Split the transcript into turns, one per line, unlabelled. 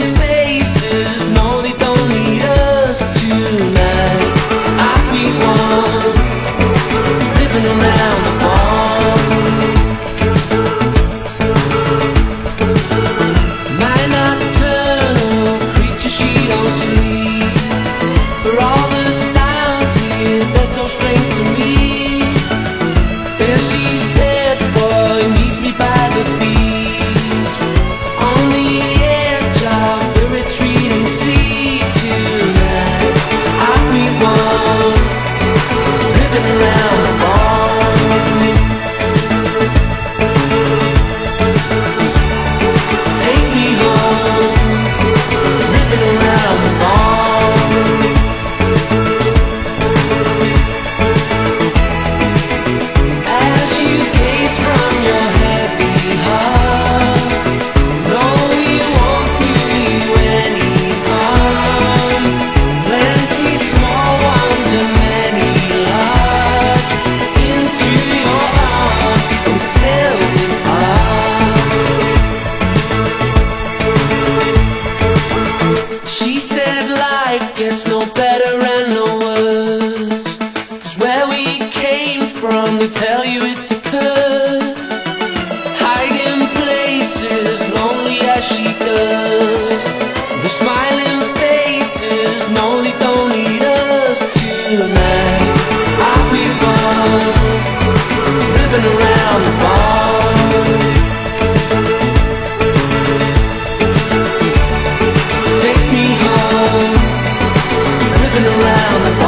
faces, no, they don't need us tonight. We want living around the barn. My nocturnal creature, she don't sleep. For all the sounds here, they're so strange to me. There she said, boy, meet me by the beach, on the edge of the retreating sea tonight. We want living around the barn. Take me home, living around the barn. As you gaze from your heavy heart, no, you won't do you any harm. Plenty small ones and many large, into your arms, don't tear them apart. She said life gets no better and no worse, 'cause where we came from, they tell you it's a curse. Hiding places, lonely as she does. The smiling faces, no, they don't need us tonight. We want living around the barn. Take me home, living around the barn.